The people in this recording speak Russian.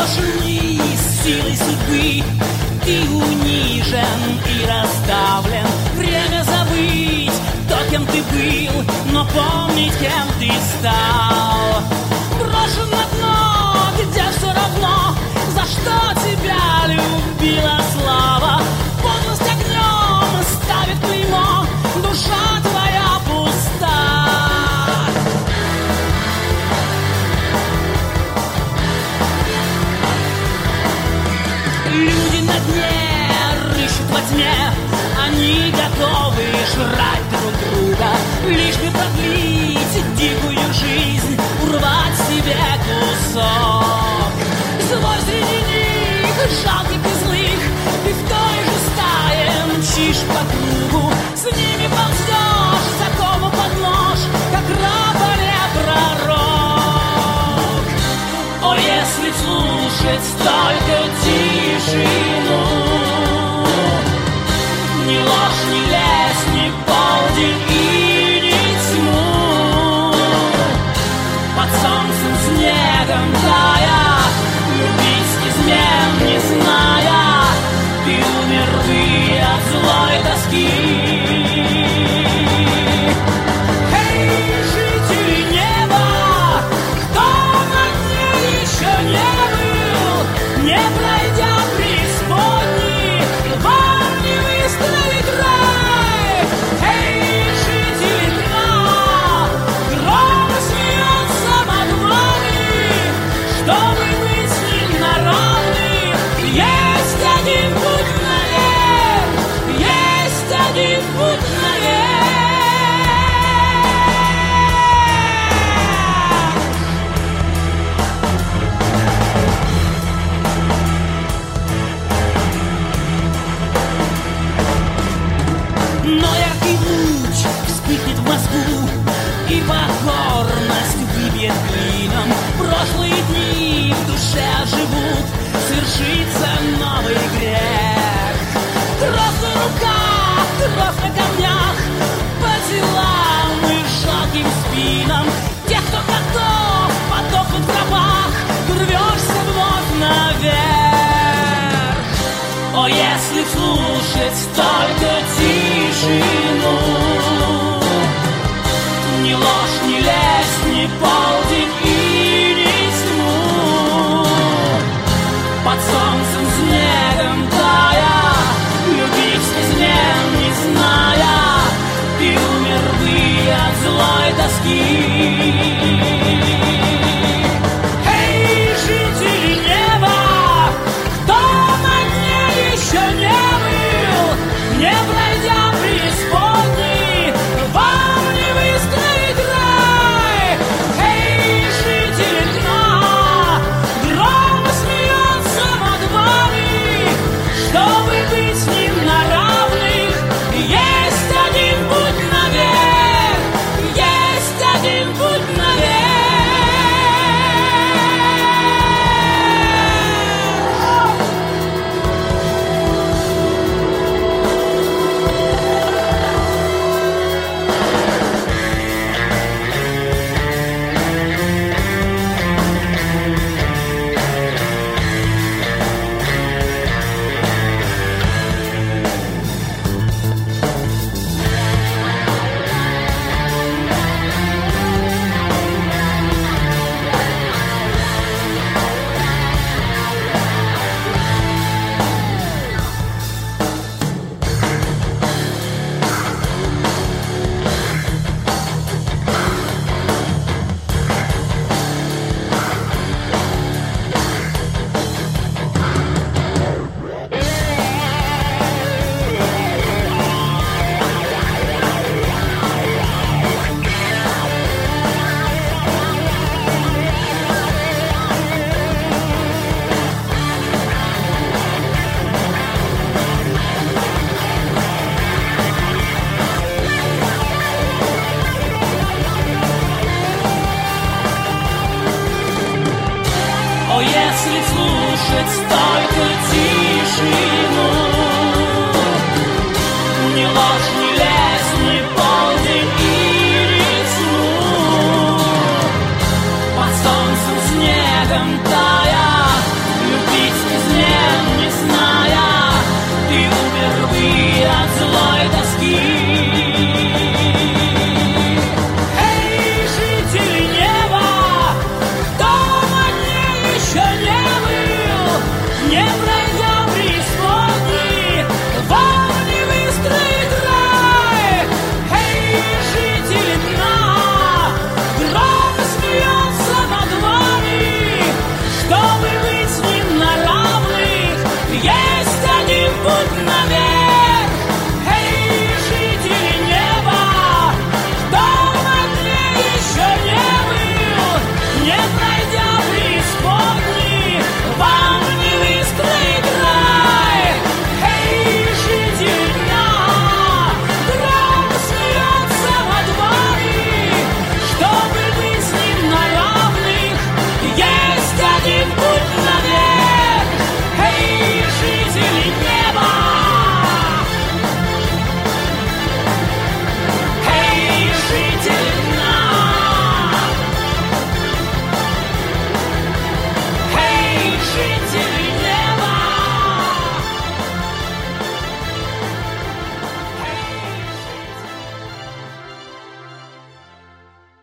брошенный силой судьбы, ты унижен и раздавлен. Время забыть то, кем ты был, но помнить, кем ты стал. Брошен на дно, где все равно, за что тебя любила слава. Подлость огнем ставит клеймо, душа твоя пуста. Люди на дне рыщут во тьме, они готовы жрать друг друга, лишь бы продлить дикую жизнь, урвать себе кусок. Злой среди них, жалких и злых, ты в той же стае мчишь по кругу, с ними ползешь, закому под нож, как раб, а не пророк. О, если слушать только тишину, ни ложь, ни лезь, ни полдень и ни тьму, под солнцем снегом тая, любить измен не зная, ты умер ты от злой тоски. Эй, жители неба, кто на дне еще не был, не пройдя преисподней, вам не выстроить рай. Эй, жители дна, громко смеется над вами, чтобы быть с ним на равных. Есть один путь наверх, есть один путь наверх. Но яркий луч вспыхнет в мозгу, и покорность выбьет клином. Прошлые дни в душе живут, свершится новый грех. Кровь на руках, кровь на камнях, по телам и жалким спинам. Тех, кто готов подохнуть в гробах, ты рвешься вновь наверх. О, если слушать только тишину,